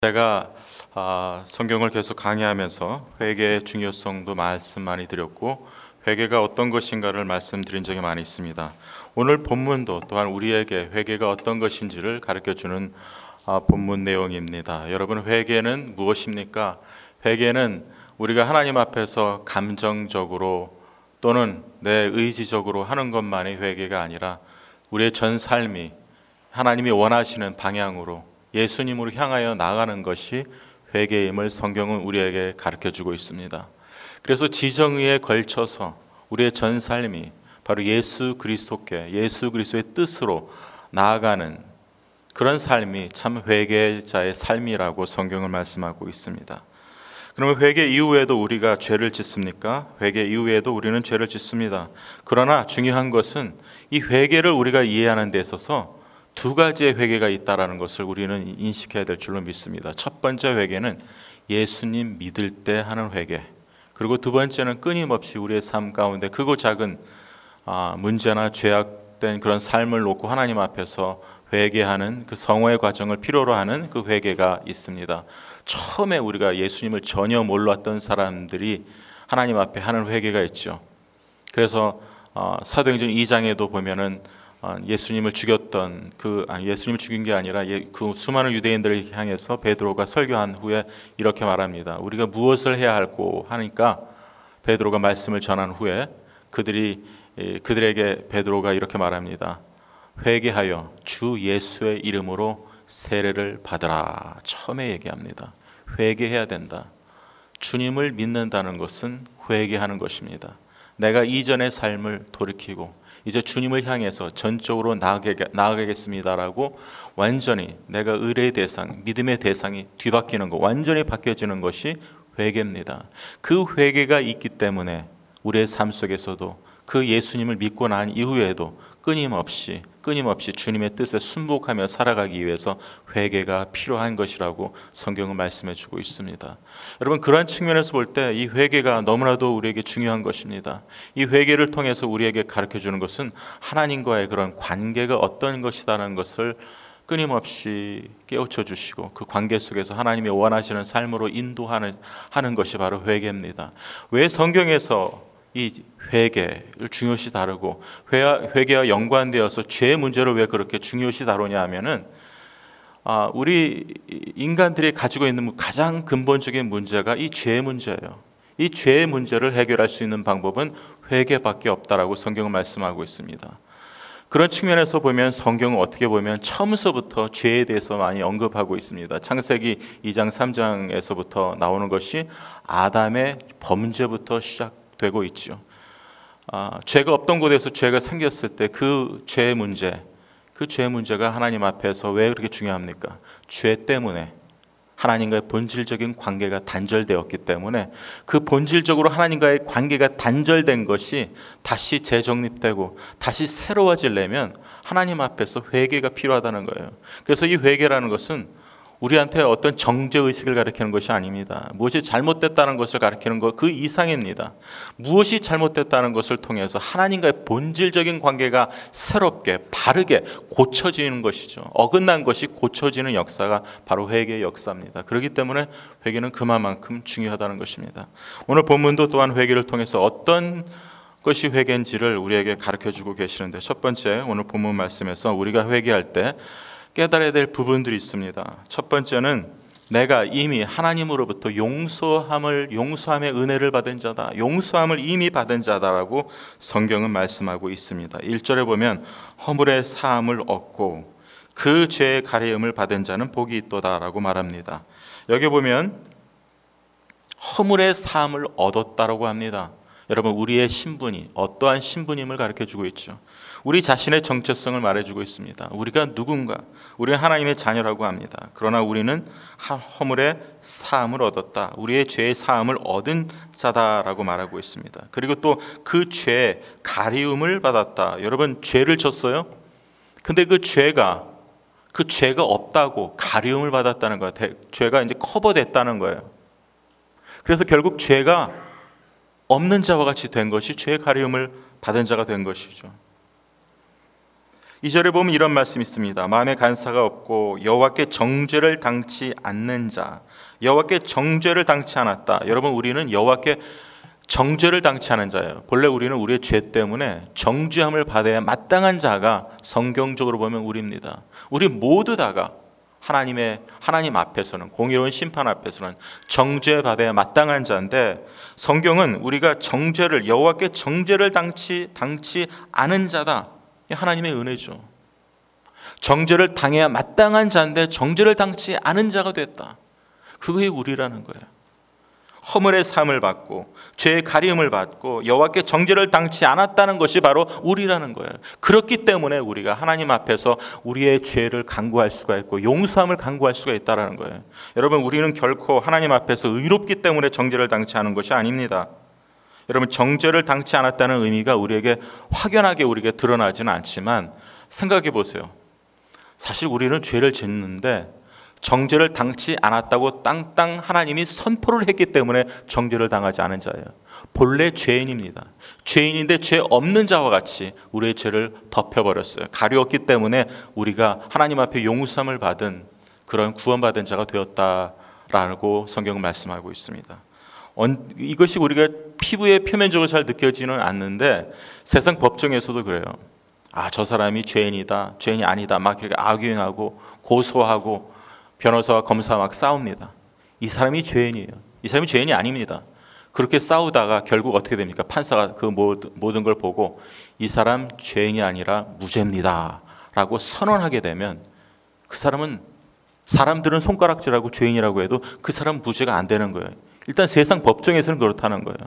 제가 성경을 계속 강의하면서 회개의 중요성도 말씀 많이 드렸고 회개가 어떤 것인가를 말씀드린 적이 많이 있습니다. 오늘 본문도 또한 우리에게 회개가 어떤 것인지를 가르쳐주는 본문 내용입니다. 여러분, 회개는 무엇입니까? 회개는 우리가 하나님 앞에서 감정적으로 또는 내 의지적으로 하는 것만이 회개가 아니라 우리의 전 삶이 하나님이 원하시는 방향으로 예수님으로 향하여 나가는 것이 회개임을 성경은 우리에게 가르쳐주고 있습니다. 그래서 지정의에 걸쳐서 우리의 전 삶이 바로 예수 그리스도께, 예수 그리스도의 뜻으로 나아가는 그런 삶이 참 회개자의 삶이라고 성경을 말씀하고 있습니다. 그러면 회개 이후에도 우리가 죄를 짓습니까? 회개 이후에도 우리는 죄를 짓습니다. 그러나 중요한 것은 이 회개를 우리가 이해하는 데 있어서 두 가지의 회개가 있다는 것을 우리는 인식해야 될 줄로 믿습니다. 첫 번째 회개는 예수님 믿을 때 하는 회개, 그리고 두 번째는 끊임없이 우리의 삶 가운데 크고 작은 문제나 죄악된 그런 삶을 놓고 하나님 앞에서 회개하는 그 성화의 과정을 필요로 하는 그 회개가 있습니다. 처음에 우리가 예수님을 전혀 몰랐던 사람들이 하나님 앞에 하는 회개가 있죠. 그래서 사도행전 2장에도 보면은 예수님을 죽였던 예수님을 죽인 게 아니라 그 수많은 유대인들을 향해서 베드로가 설교한 후에 이렇게 말합니다. 우리가 무엇을 해야 할고 하니까 베드로가 말씀을 전한 후에 그들에게 베드로가 이렇게 말합니다. 회개하여 주 예수의 이름으로 세례를 받으라. 처음에 얘기합니다. 회개해야 된다. 주님을 믿는다는 것은 회개하는 것입니다. 내가 이전의 삶을 돌이키고 이제 주님을 향해서 전적으로 나아가겠습니다라고 완전히 내가 의뢰의 대상, 믿음의 대상이 뒤바뀌는 것, 완전히 바뀌어지는 것이 회개입니다. 그 회개가 있기 때문에 우리의 삶 속에서도 그 예수님을 믿고 난 이후에도 끊임없이 주님의 뜻에 순복하며 살아가기 위해서 회개가 필요한 것이라고 성경은 말씀해 주고 있습니다. 여러분, 그러한 측면에서 볼 때 이 회개가 너무나도 우리에게 중요한 것입니다. 이 회개를 통해서 우리에게 가르쳐 주는 것은 하나님과의 그런 관계가 어떤 것이다라는 것을 끊임없이 깨우쳐 주시고 그 관계 속에서 하나님이 원하시는 삶으로 인도하는 것이 바로 회개입니다. 왜 성경에서 이 회개를 중요시 다루고 회개와 연관되어서 죄의 문제를 왜 그렇게 중요시 다루냐 하면은 우리 인간들이 가지고 있는 가장 근본적인 문제가 이 죄의 문제예요. 이 죄의 문제를 해결할 수 있는 방법은 회개밖에 없다라고 성경은 말씀하고 있습니다. 그런 측면에서 보면 성경은 어떻게 보면 처음서부터 죄에 대해서 많이 언급하고 있습니다. 창세기 2장 3장에서부터 나오는 것이 아담의 범죄부터 시작되고 있죠. 죄가 없던 곳에서 죄가 생겼을 때 그 죄의 문제가 하나님 앞에서 왜 그렇게 중요합니까? 죄 때문에 하나님과의 본질적인 관계가 단절되었기 때문에 그 본질적으로 하나님과의 관계가 단절된 것이 다시 재정립되고 다시 새로워지려면 하나님 앞에서 회개가 필요하다는 거예요. 그래서 이 회개라는 것은 우리한테 어떤 정죄의식을 가리키는 것이 아닙니다. 무엇이 잘못됐다는 것을 가리키는 것 그 이상입니다. 무엇이 잘못됐다는 것을 통해서 하나님과의 본질적인 관계가 새롭게 바르게 고쳐지는 것이죠. 어긋난 것이 고쳐지는 역사가 바로 회개의 역사입니다. 그렇기 때문에 회개는 그만큼 중요하다는 것입니다. 오늘 본문도 또한 회개를 통해서 어떤 것이 회개인지를 우리에게 가르쳐주고 계시는데, 첫 번째 오늘 본문 말씀에서 우리가 회개할 때 깨달아야 될 부분들이 있습니다. 첫 번째는 내가 이미 하나님으로부터 용서함의 은혜를 받은 자다, 용서함을 이미 받은 자다라고 성경은 말씀하고 있습니다. 1절에 보면 허물의 사함을 얻고 그 죄의 가려움을 받은 자는 복이 있도다라고 말합니다. 여기 보면 허물의 사함을 얻었다라고 합니다. 여러분, 우리의 신분이 어떠한 신분임을 가르쳐주고 있죠. 우리 자신의 정체성을 말해주고 있습니다. 우리가 누군가, 우리는 하나님의 자녀라고 합니다. 그러나 우리는 허물의 사함을 얻었다, 우리의 죄의 사함을 얻은 자다라고 말하고 있습니다. 그리고 또 그 죄의 가리움을 받았다. 여러분, 죄를 졌어요? 근데 그 죄가 없다고 가리움을 받았다는 거예요. 죄가 이제 커버됐다는 거예요. 그래서 결국 죄가 없는 자와 같이 된 것이 죄의 가리움을 받은 자가 된 것이죠. 2절에 보면 이런 말씀이 있습니다. 마음에 간사가 없고 여호와께 정죄를 당치 않는 자. 여호와께 정죄를 당치 않았다. 여러분, 우리는 여호와께 정죄를 당치 않은 자예요. 본래 우리는 우리의 죄 때문에 정죄함을 받아야 마땅한 자가 성경적으로 보면 우리입니다. 우리 모두 다가 하나님 앞에서는, 공의로운 심판 앞에서는 정죄받아야 마땅한 자인데, 성경은 우리가 여호와께 정죄를 당치 않은 자다. 하나님의 은혜죠. 정죄를 당해야 마땅한 자인데 정죄를 당치 않은 자가 됐다. 그게 우리라는 거예요. 허물의 삶을 받고 죄의 가림을 받고 여호와께 정죄를 당치 않았다는 것이 바로 우리라는 거예요. 그렇기 때문에 우리가 하나님 앞에서 우리의 죄를 간구할 수가 있고 용서함을 간구할 수가 있다는 거예요. 여러분, 우리는 결코 하나님 앞에서 의롭기 때문에 정죄를 당치 않은 것이 아닙니다. 여러분, 정죄를 당치 않았다는 의미가 우리에게 확연하게 우리에게 드러나지는 않지만, 생각해 보세요. 사실 우리는 죄를 짓는데 정죄를 당치 않았다고 땅땅 하나님이 선포를 했기 때문에 정죄를 당하지 않은 자예요. 본래 죄인입니다. 죄인인데 죄 없는 자와 같이 우리의 죄를 덮여버렸어요. 가리웠기 때문에 우리가 하나님 앞에 용서함을 받은, 그런 구원받은 자가 되었다라고 성경은 말씀하고 있습니다. 이것이 우리가 피부에 표면적으로 잘 느껴지는 않는데, 세상 법정에서도 그래요. 저 사람이 죄인이다, 죄인이 아니다, 막 이렇게 아규잉하고 고소하고 변호사와 검사와 막 싸웁니다. 이 사람이 죄인이에요. 이 사람이 죄인이 아닙니다. 그렇게 싸우다가 결국 어떻게 됩니까? 판사가 그 모든 걸 보고 이 사람 죄인이 아니라 무죄입니다 라고 선언하게 되면, 그 사람들은 손가락질하고 죄인이라고 해도 그 사람 무죄가 안 되는 거예요. 일단 세상 법정에서는 그렇다는 거예요.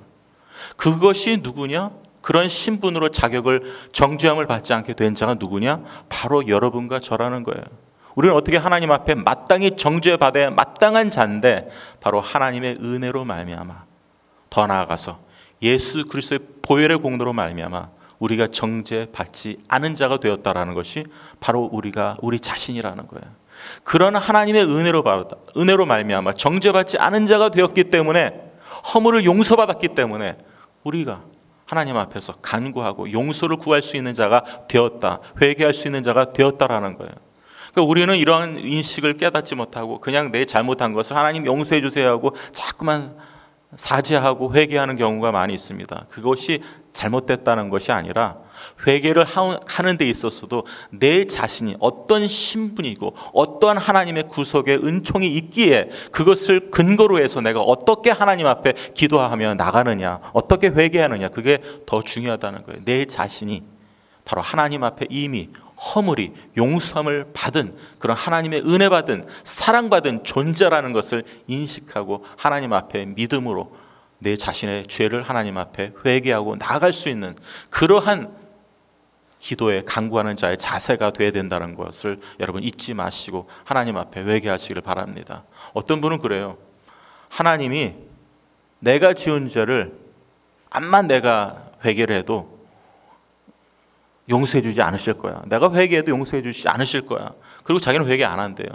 그것이 누구냐? 그런 신분으로 자격을, 정죄함을 받지 않게 된 자가 누구냐? 바로 여러분과 저라는 거예요. 우리는 어떻게 하나님 앞에 마땅히 정죄받아야 마땅한 자인데, 바로 하나님의 은혜로 말미암아, 더 나아가서 예수 그리스도의 보혈의 공로로 말미암아 우리가 정죄받지 않은 자가 되었다라는 것이 바로 우리 자신이라는 거예요. 그런 하나님의 은혜로 말미암아 정죄받지 않은 자가 되었기 때문에, 허물을 용서받았기 때문에 우리가 하나님 앞에서 간구하고 용서를 구할 수 있는 자가 되었다, 회개할 수 있는 자가 되었다라는 거예요. 그러니까 우리는 이러한 인식을 깨닫지 못하고 그냥 내 잘못한 것을 하나님 용서해 주세요 하고 자꾸만 사죄하고 회개하는 경우가 많이 있습니다. 그것이 잘못됐다는 것이 아니라, 회개를 하는 데 있어서도 내 자신이 어떤 신분이고 어떠한 하나님의 구속의 은총이 있기에 그것을 근거로 해서 내가 어떻게 하나님 앞에 기도하며 나가느냐, 어떻게 회개하느냐, 그게 더 중요하다는 거예요. 내 자신이 바로 하나님 앞에 이미 허물이 용서함을 받은, 그런 하나님의 은혜 받은, 사랑받은 존재라는 것을 인식하고 하나님 앞에 믿음으로 내 자신의 죄를 하나님 앞에 회개하고 나아갈 수 있는 그러한 기도에 간구하는 자의 자세가 되어야 된다는 것을 여러분 잊지 마시고 하나님 앞에 회개하시기를 바랍니다. 어떤 분은 그래요. 하나님이 내가 지은 죄를 암만 내가 회개를 해도 용서해 주지 않으실 거야. 내가 회개해도 용서해 주지 않으실 거야. 그리고 자기는 회개 안 한대요.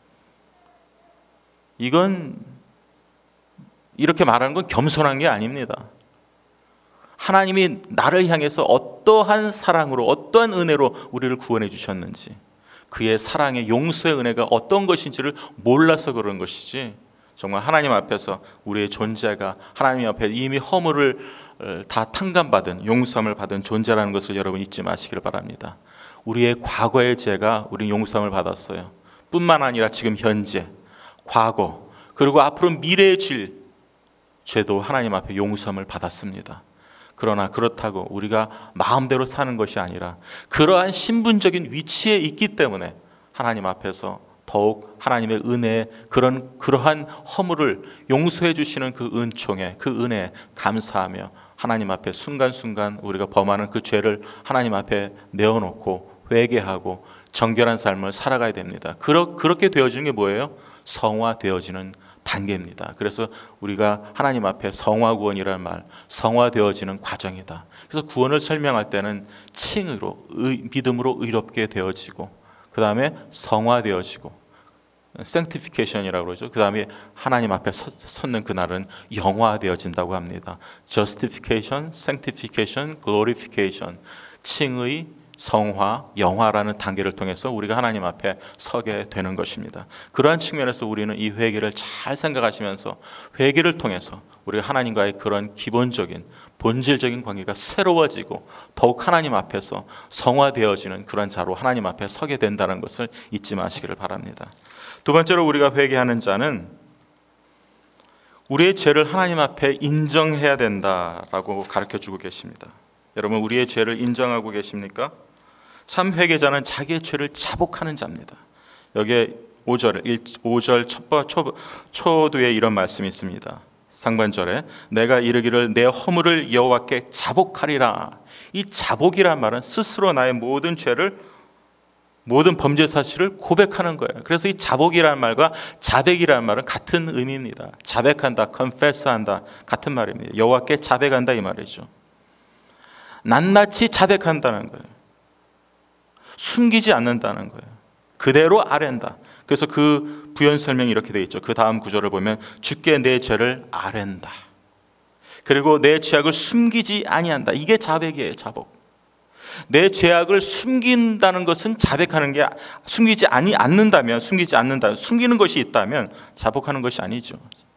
이건, 이렇게 말하는 건 겸손한 게 아닙니다. 하나님이 나를 향해서 어떠한 사랑으로, 어떠한 은혜로 우리를 구원해 주셨는지, 그의 사랑의 용서의 은혜가 어떤 것인지를 몰라서 그런 것이지, 정말 하나님 앞에서 우리의 존재가 하나님 앞에 이미 허물을 다 탕감받은, 용서함을 받은 존재라는 것을 여러분 잊지 마시기를 바랍니다. 우리의 과거의 죄가 우리 용서함을 받았어요. 뿐만 아니라 지금 현재, 과거, 그리고 앞으로 미래의 죄도 하나님 앞에 용서함을 받았습니다. 그러나 그렇다고 우리가 마음대로 사는 것이 아니라, 그러한 신분적인 위치에 있기 때문에 하나님 앞에서 더욱 하나님의 은혜, 그러한 허물을 용서해 주시는 그 은총에, 그 은혜에 감사하며 하나님 앞에 순간순간 우리가 범하는 그 죄를 하나님 앞에 내어놓고 회개하고 정결한 삶을 살아가야 됩니다. 그렇게 되어지는 게 뭐예요? 성화되어지는 단계입니다. 그래서 우리가 하나님 앞에 성화구원이라는 말, 성화되어지는 과정이다. 그래서 구원을 설명할 때는 칭의로, 믿음으로 의롭게 되어지고, 그 다음에 성화되어지고, sanctification이라고 그러죠. 그 다음에 하나님 앞에 섰는 그날은 영화되어진다고 합니다. justification, sanctification, glorification. 칭의, 성화, 영화라는 단계를 통해서 우리가 하나님 앞에 서게 되는 것입니다. 그러한 측면에서 우리는 이 회개를 잘 생각하시면서 회개를 통해서 우리가 하나님과의 그런 기본적인 본질적인 관계가 새로워지고 더욱 하나님 앞에서 성화되어지는 그런 자로 하나님 앞에 서게 된다는 것을 잊지 마시기를 바랍니다. 두 번째로 우리가 회개하는 자는 우리의 죄를 하나님 앞에 인정해야 된다라고 가르쳐주고 계십니다. 여러분, 우리의 죄를 인정하고 계십니까? 참 회개자는 자기의 죄를 자복하는 자입니다. 여기에 5절 초두에 이런 말씀이 있습니다. 상반절에 내가 이르기를 내 허물을 여호와께 자복하리라. 이 자복이란 말은 스스로 나의 모든 죄를, 모든 범죄 사실을 고백하는 거예요. 그래서 이 자복이라는 말과 자백이라는 말은 같은 의미입니다. 자백한다, confess한다, 같은 말입니다. 여호와께 자백한다 이 말이죠. 낱낱이 자백한다는 거예요. 숨기지 않는다는 거예요. 그대로 아랜다. 그래서 그 부연 설명이 이렇게 되어 있죠. 그 다음 구절을 보면 주께 내 죄를 아랜다. 그리고 내 죄악을 숨기지 아니한다. 이게 자백이에요. 자복. 내 죄악을 숨긴다는 것은 자백하는 게, 숨기지 않는다면, 숨기는 것이 있다면 자복하는 것이 아니죠.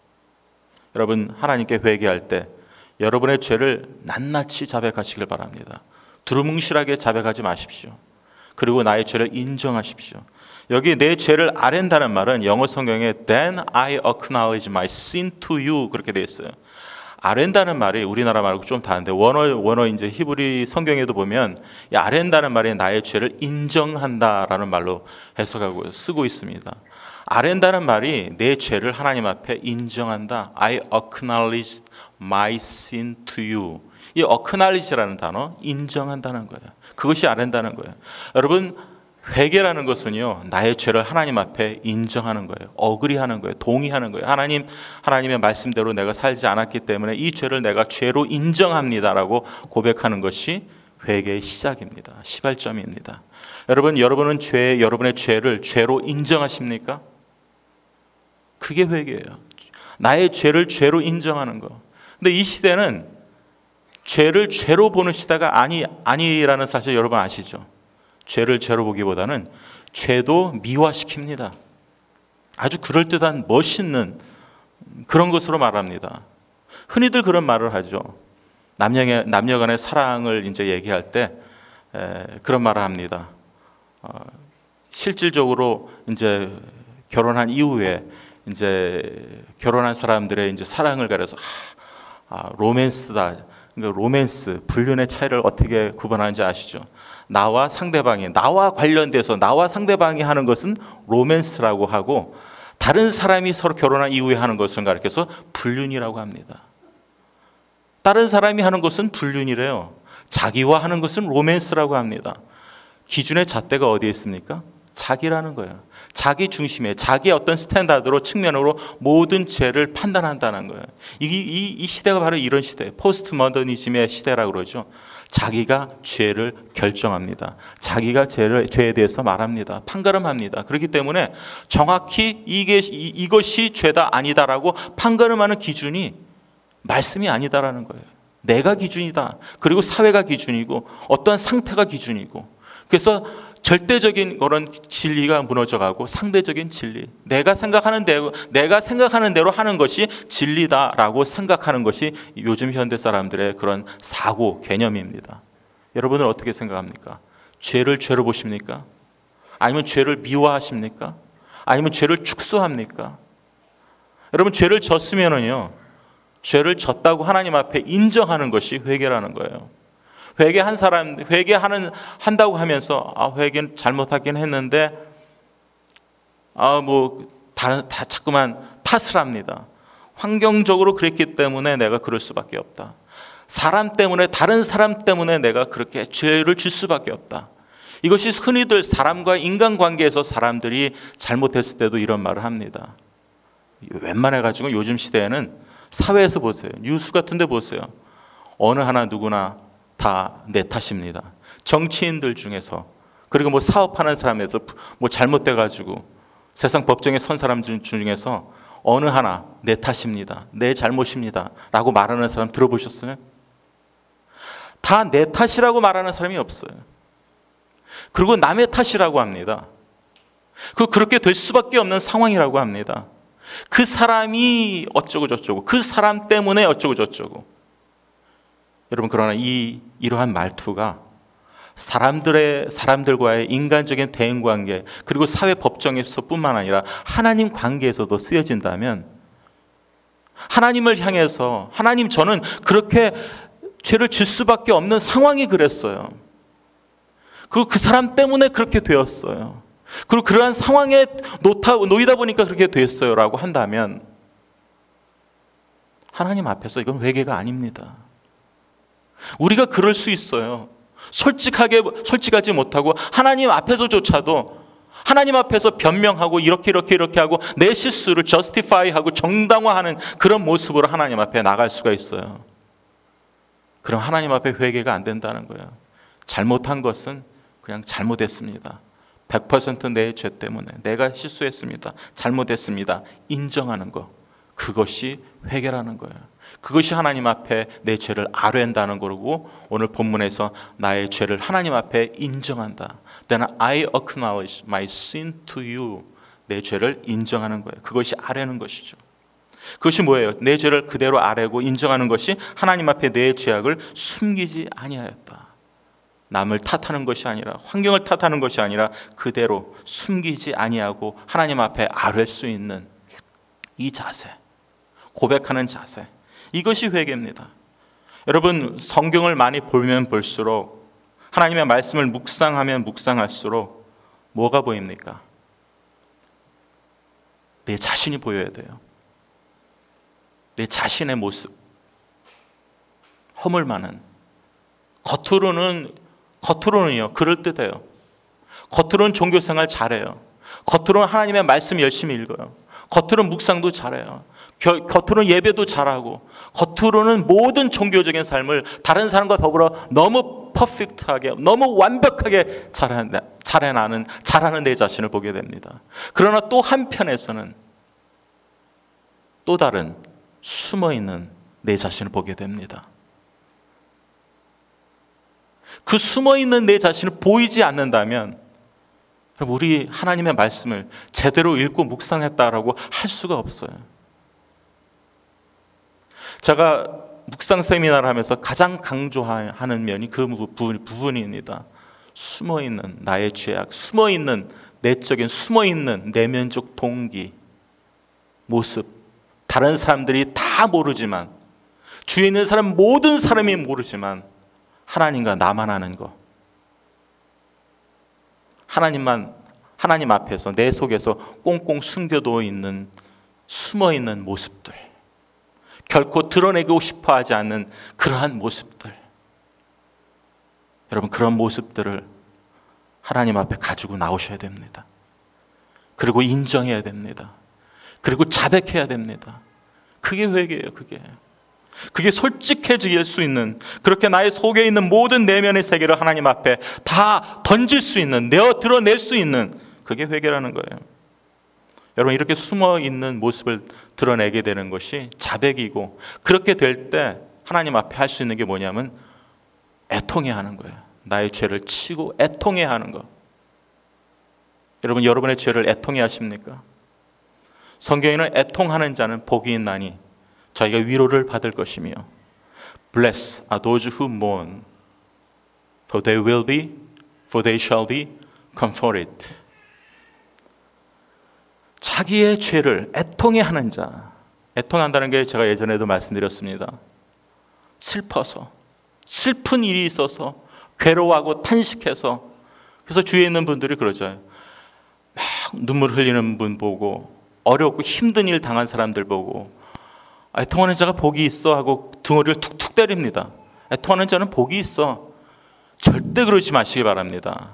여러분, 하나님께 회개할 때 여러분의 죄를 낱낱이 자백하시길 바랍니다. 두루뭉실하게 자백하지 마십시오. 그리고 나의 죄를 인정하십시오. 여기 내 죄를 아랜다는 말은 영어 성경에 Then I acknowledge my sin to you 그렇게 되어 있어요. 아랜다는 말이 우리나라 말하고 좀 다른데 원어 이제 히브리 성경에도 보면 이 아랜다는 말이 나의 죄를 인정한다라는 말로 해석하고 쓰고 있습니다. 아랜다는 말이 내 죄를 하나님 앞에 인정한다. I acknowledge my sin to you. 이 acknowledge라는 단어, 인정한다는 거예요. 그것이 아랜다는 거예요. 여러분, 회개라는 것은요, 나의 죄를 하나님 앞에 인정하는 거예요. 어그리하는 거예요. 동의하는 거예요. 하나님의 말씀대로 내가 살지 않았기 때문에 이 죄를 내가 죄로 인정합니다라고 고백하는 것이 회개의 시작입니다. 시발점입니다. 여러분, 여러분은 여러분의 죄를 죄로 인정하십니까? 그게 회개예요. 나의 죄를 죄로 인정하는 거. 근데 이 시대는 죄를 죄로 보는 시대가 아니라는 사실 여러분 아시죠? 죄를 죄로 보기보다는 죄도 미화시킵니다. 아주 그럴듯한 멋있는 그런 것으로 말합니다. 흔히들 그런 말을 하죠. 남녀 간의 사랑을 이제 얘기할 때 그런 말을 합니다. 실질적으로 이제 결혼한 이후에 이제 결혼한 사람들의 이제 사랑을 가려서 로맨스다. 그러니까 로맨스, 불륜의 차이를 어떻게 구분하는지 아시죠? 나와 관련돼서 나와 상대방이 하는 것은 로맨스라고 하고 다른 사람이 서로 결혼한 이후에 하는 것을 가리켜서 불륜이라고 합니다. 다른 사람이 하는 것은 불륜이래요. 자기와 하는 것은 로맨스라고 합니다. 기준의 잣대가 어디에 있습니까? 자기라는 거예요. 자기 중심에 자기의 어떤 스탠다드로 측면으로 모든 죄를 판단한다는 거예요. 이 시대가 바로 이런 시대예요. 포스트 모더니즘의 시대라고 그러죠. 자기가 죄를 결정합니다. 자기가 죄에 대해서 말합니다. 판가름합니다. 그렇기 때문에 정확히 이것이 죄다 아니다라고 판가름하는 기준이 말씀이 아니다라는 거예요. 내가 기준이다. 그리고 사회가 기준이고 어떤 상태가 기준이고, 그래서 절대적인 그런 진리가 무너져가고 상대적인 진리, 내가 생각하는 대로 하는 것이 진리다라고 생각하는 것이 요즘 현대 사람들의 그런 사고 개념입니다. 여러분은 어떻게 생각합니까? 죄를 죄로 보십니까? 아니면 죄를 미화하십니까? 아니면 죄를 축소합니까? 여러분, 죄를 졌으면은요, 죄를 졌다고 하나님 앞에 인정하는 것이 회개라는 거예요. 한다고 하면서 회개는 잘못하긴 했는데 자꾸만 탓을 합니다. 환경적으로 그랬기 때문에 내가 그럴 수밖에 없다. 다른 사람 때문에 내가 그렇게 죄를 질 수밖에 없다. 이것이 흔히들 사람과 인간관계에서 사람들이 잘못했을 때도 이런 말을 합니다. 웬만해가지고 요즘 시대에는 사회에서 보세요. 뉴스 같은 데 보세요. 어느 하나 누구나 다 내 탓입니다. 정치인들 중에서, 그리고 사업하는 사람에서 잘못돼가지고 세상 법정에 선 사람 중에서 어느 하나 내 탓입니다. 내 잘못입니다. 라고 말하는 사람 들어보셨어요? 다 내 탓이라고 말하는 사람이 없어요. 그리고 남의 탓이라고 합니다. 그렇게 될 수밖에 없는 상황이라고 합니다. 그 사람이 어쩌고 저쩌고, 그 사람 때문에 어쩌고 저쩌고. 여러분, 그러나 이러한 말투가 사람들과의 인간적인 대인관계, 그리고 사회 법정에서뿐만 아니라 하나님 관계에서도 쓰여진다면, 하나님을 향해서 하나님, 저는 그렇게 죄를 질 수밖에 없는 상황이 그랬어요. 그리고 그 사람 때문에 그렇게 되었어요. 그리고 그러한 상황에 놓이다 보니까 그렇게 됐어요 라고 한다면, 하나님 앞에서 이건 회개가 아닙니다. 우리가 그럴 수 있어요. 솔직하지 못하고 하나님 앞에서조차도 하나님 앞에서 변명하고 이렇게 하고 내 실수를 저스티파이하고 정당화하는 그런 모습으로 하나님 앞에 나갈 수가 있어요. 그럼 하나님 앞에 회개가 안 된다는 거예요. 잘못한 것은 그냥 잘못했습니다. 100% 내 죄 때문에 내가 실수했습니다. 잘못했습니다. 인정하는 거, 그것이 회개라는 거예요. 그것이 하나님 앞에 내 죄를 아뢰한다는 거고, 오늘 본문에서 나의 죄를 하나님 앞에 인정한다. Then I acknowledge my sin to you. 내 죄를 인정하는 거예요. 그것이 아뢰는 것이죠. 그것이 뭐예요? 내 죄를 그대로 아뢰고 인정하는 것이 하나님 앞에 내 죄악을 숨기지 아니하였다. 남을 탓하는 것이 아니라, 환경을 탓하는 것이 아니라 그대로 숨기지 아니하고 하나님 앞에 아뢰 수 있는 이 자세, 고백하는 자세, 이것이 회개입니다. 여러분, 성경을 많이 보면 볼수록, 하나님의 말씀을 묵상하면 묵상할수록 뭐가 보입니까? 내 자신이 보여야 돼요. 내 자신의 모습, 허물 많은, 겉으로는요 그럴듯해요. 겉으로는 종교생활 잘해요. 겉으로는 하나님의 말씀 열심히 읽어요. 겉으로는 묵상도 잘해요. 겉으로는 예배도 잘하고, 겉으로는 모든 종교적인 삶을 다른 사람과 더불어 너무 퍼펙트하게, 너무 완벽하게 잘하는 내 자신을 보게 됩니다. 그러나 또 한편에서는 또 다른 숨어있는 내 자신을 보게 됩니다. 그 숨어있는 내 자신을 보이지 않는다면 우리 하나님의 말씀을 제대로 읽고 묵상했다라고 할 수가 없어요. 제가 묵상 세미나를 하면서 가장 강조하는 면이 그 부분입니다. 숨어있는 나의 죄악, 숨어있는 내적인, 숨어있는 내면적 동기, 모습, 다른 사람들이 다 모르지만, 주위에 있는 사람 모든 사람이 모르지만 하나님과 나만 아는 거, 하나님 앞에서 내 속에서 꽁꽁 숨겨두어 있는 숨어있는 모습들, 결코 드러내고 싶어 하지 않는 그러한 모습들, 여러분, 그런 모습들을 하나님 앞에 가지고 나오셔야 됩니다. 그리고 인정해야 됩니다. 그리고 자백해야 됩니다. 그게 회개예요. 그게 솔직해질 수 있는, 그렇게 나의 속에 있는 모든 내면의 세계를 하나님 앞에 다 던질 수 있는, 드러낼 수 있는, 그게 회개라는 거예요. 여러분, 이렇게 숨어있는 모습을 드러내게 되는 것이 자백이고, 그렇게 될 때 하나님 앞에 할 수 있는 게 뭐냐면 애통해야 하는 거예요. 나의 죄를 치고 애통해야 하는 거. 여러분, 여러분의 죄를 애통해야 하십니까? 성경에는 애통하는 자는 복이 있나니 자기가 위로를 받을 것이며, Blessed are those who mourn, for they shall be comforted. 자기의 죄를 애통해 하는 자, 애통한다는 게 제가 예전에도 말씀드렸습니다. 슬퍼서, 슬픈 일이 있어서 괴로워하고 탄식해서, 그래서 주위에 있는 분들이 그러죠. 막 눈물 흘리는 분 보고, 어렵고 힘든 일 당한 사람들 보고, 애통하는 자가 복이 있어 하고 등허리를 툭툭 때립니다. 애통하는 자는 복이 있어. 절대 그러지 마시기 바랍니다.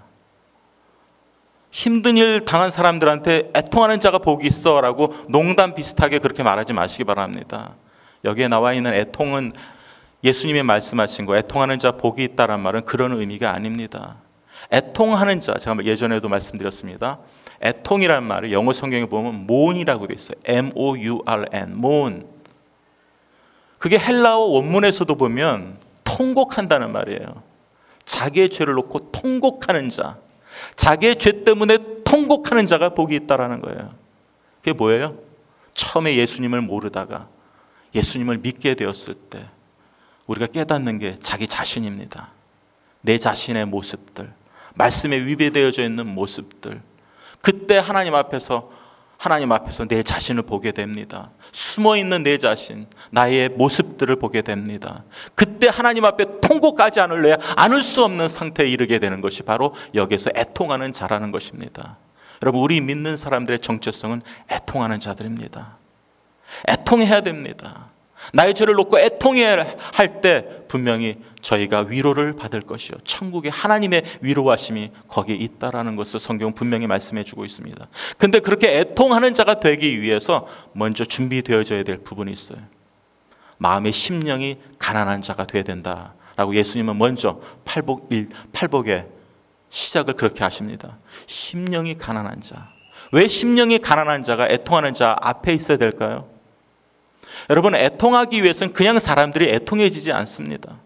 힘든 일 당한 사람들한테 애통하는 자가 복이 있어 라고 농담 비슷하게 그렇게 말하지 마시기 바랍니다. 여기에 나와 있는 애통은 예수님이 말씀하신 거, 애통하는 자 복이 있다란 말은 그런 의미가 아닙니다. 애통하는 자, 제가 예전에도 말씀드렸습니다. 애통이란 말을 영어 성경에 보면 mourn이라고 되어 있어요. M-O-U-R-N, mourn. 그게 헬라어 원문에서도 보면 통곡한다는 말이에요. 자기의 죄를 놓고 통곡하는 자, 자기의 죄 때문에 통곡하는 자가 복이 있다라는 거예요. 그게 뭐예요? 처음에 예수님을 모르다가 예수님을 믿게 되었을 때 우리가 깨닫는 게 자기 자신입니다. 내 자신의 모습들, 말씀에 위배되어져 있는 모습들, 그때 하나님 앞에서 내 자신을 보게 됩니다. 숨어있는 내 자신, 나의 모습들을 보게 됩니다. 그때 하나님 앞에 통곡하지 않을 수 없는 상태에 이르게 되는 것이 바로 여기에서 애통하는 자라는 것입니다. 여러분, 우리 믿는 사람들의 정체성은 애통하는 자들입니다. 애통해야 됩니다. 나의 죄를 놓고 애통해야 할 때 분명히 저희가 위로를 받을 것이요, 천국의 하나님의 위로하심이 거기에 있다라는 것을 성경은 분명히 말씀해 주고 있습니다. 근데 그렇게 애통하는 자가 되기 위해서 먼저 준비되어져야 될 부분이 있어요. 마음의 심령이 가난한 자가 되어야 된다라고 예수님은 먼저 팔복의 시작을 그렇게 하십니다. 심령이 가난한 자. 왜 심령이 가난한 자가 애통하는 자 앞에 있어야 될까요? 여러분, 애통하기 위해서는 그냥 사람들이 애통해지지 않습니다.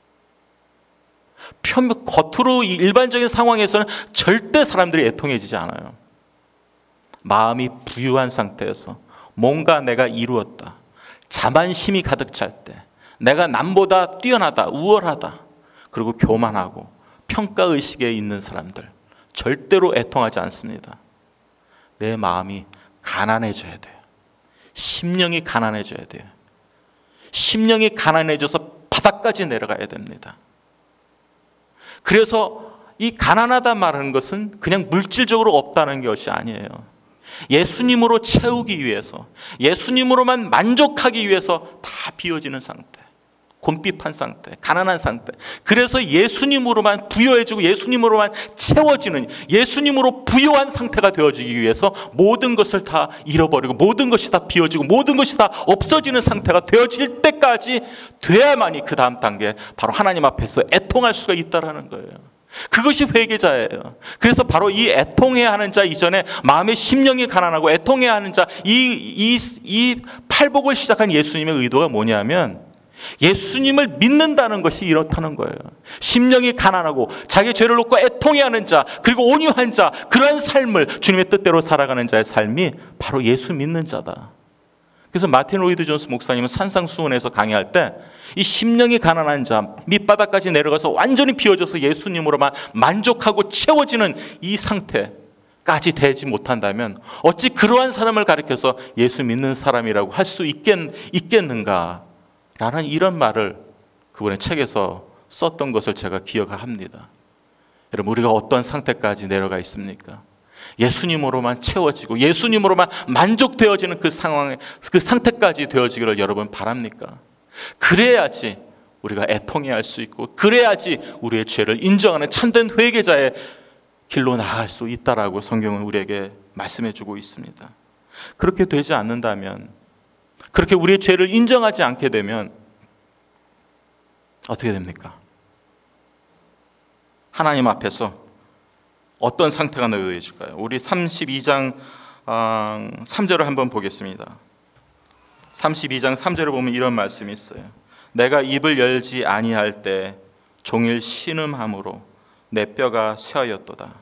겉으로 일반적인 상황에서는 절대 사람들이 애통해지지 않아요. 마음이 부유한 상태에서 뭔가 내가 이루었다, 자만심이 가득 찰 때, 내가 남보다 뛰어나다, 우월하다, 그리고 교만하고 평가의식에 있는 사람들 절대로 애통하지 않습니다. 내 마음이 가난해져야 돼요. 심령이 가난해져야 돼요. 심령이 가난해져서 바닥까지 내려가야 됩니다. 그래서 이 가난하다 말하는 것은 그냥 물질적으로 없다는 것이 아니에요. 예수님으로 채우기 위해서, 예수님으로만 만족하기 위해서 다 비워지는 상태, 곤핍한 상태, 가난한 상태. 그래서 예수님으로만 부여해지고 예수님으로만 채워지는, 예수님으로 부여한 상태가 되어지기 위해서 모든 것을 다 잃어버리고 모든 것이 다 비워지고 모든 것이 다 없어지는 상태가 되어질 때까지 돼야만이 그 다음 단계, 바로 하나님 앞에서 애통할 수가 있다라는 거예요. 그것이 회개자예요. 그래서 바로 이 애통해야 하는 자 이전에 마음의 심령이 가난하고 애통해야 하는 자, 이 팔복을 시작한 예수님의 의도가 뭐냐면, 예수님을 믿는다는 것이 이렇다는 거예요. 심령이 가난하고 자기 죄를 놓고 애통해야 하는 자, 그리고 온유한 자, 그러한 삶을 주님의 뜻대로 살아가는 자의 삶이 바로 예수 믿는 자다. 그래서 마틴 로이드 존스 목사님은 산상수훈에서 강의할 때 이 심령이 가난한 자, 밑바닥까지 내려가서 완전히 비워져서 예수님으로만 만족하고 채워지는 이 상태까지 되지 못한다면 어찌 그러한 사람을 가리켜서 예수 믿는 사람이라고 할 수 있겠는가 라는 이런 말을 그분의 책에서 썼던 것을 제가 기억합니다. 여러분, 우리가 어떤 상태까지 내려가 있습니까? 예수님으로만 채워지고 예수님으로만 만족되어지는 그 상황에, 그 상태까지 되어지기를 여러분 바랍니까? 그래야지 우리가 애통해야 할 수 있고, 그래야지 우리의 죄를 인정하는 참된 회개자의 길로 나아갈 수 있다라고 성경은 우리에게 말씀해 주고 있습니다. 그렇게 되지 않는다면, 그렇게 우리의 죄를 인정하지 않게 되면 어떻게 됩니까? 하나님 앞에서 어떤 상태가 놓여질까요? 우리 32장 3절을 한번 보겠습니다. 32장 3절을 보면 이런 말씀이 있어요. 내가 입을 열지 아니할 때 종일 신음함으로 내 뼈가 쇠하였도다.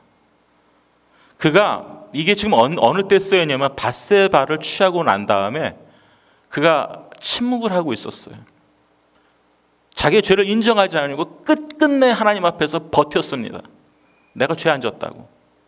그가 이게 지금 어느 때 쓰였냐면 밧세바를 취하고 난 다음에 그가 침묵을 하고 있었어요. 자기의 죄를 인정하지 않고 끝끝내 하나님 앞에서 버텼습니다. 내가 죄 안 졌다고.